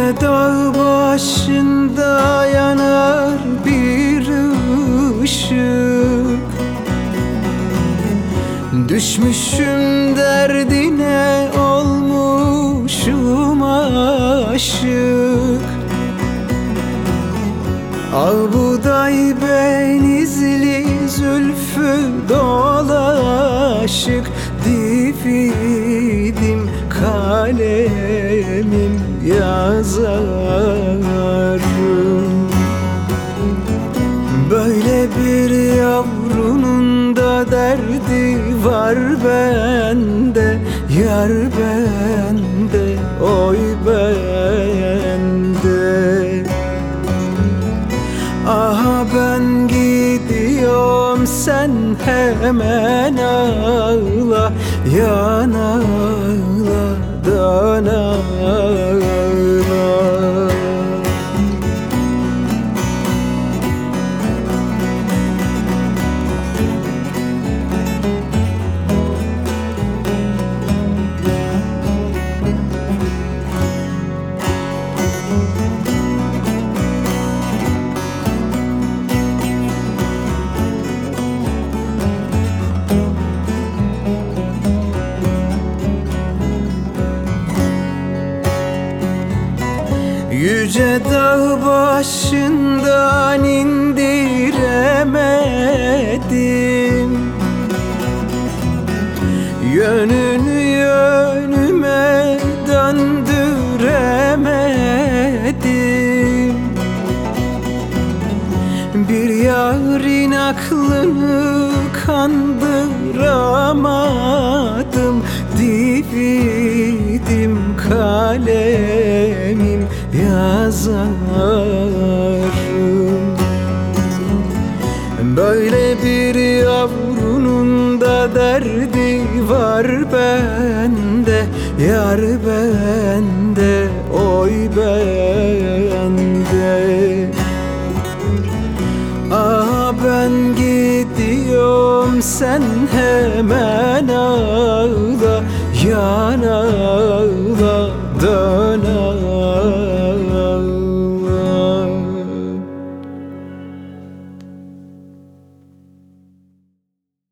Yüce dağ başında yanar bir ışık. Düşmüşüm derdine, olmuşum aşık. Al buğday benizli zülfü dolaşık. Dividim kalemim yazarım. Böyle bir yavrunun da derdi var bende, yar bende, oy bende. Aha ben gidiyorum, sen hemen ağla, yan ağla, dan ağla. Yüce dağ başından indiremedim, yönünü yönüme döndüremedim. Bir yarın aklını kandıramadım. Dividim kalemim yazarım. Böyle bir yavrunun da derdi var bende, yar bende, oy bende. Ah ben gidiyorum, sen hemen ağla, yan ağla.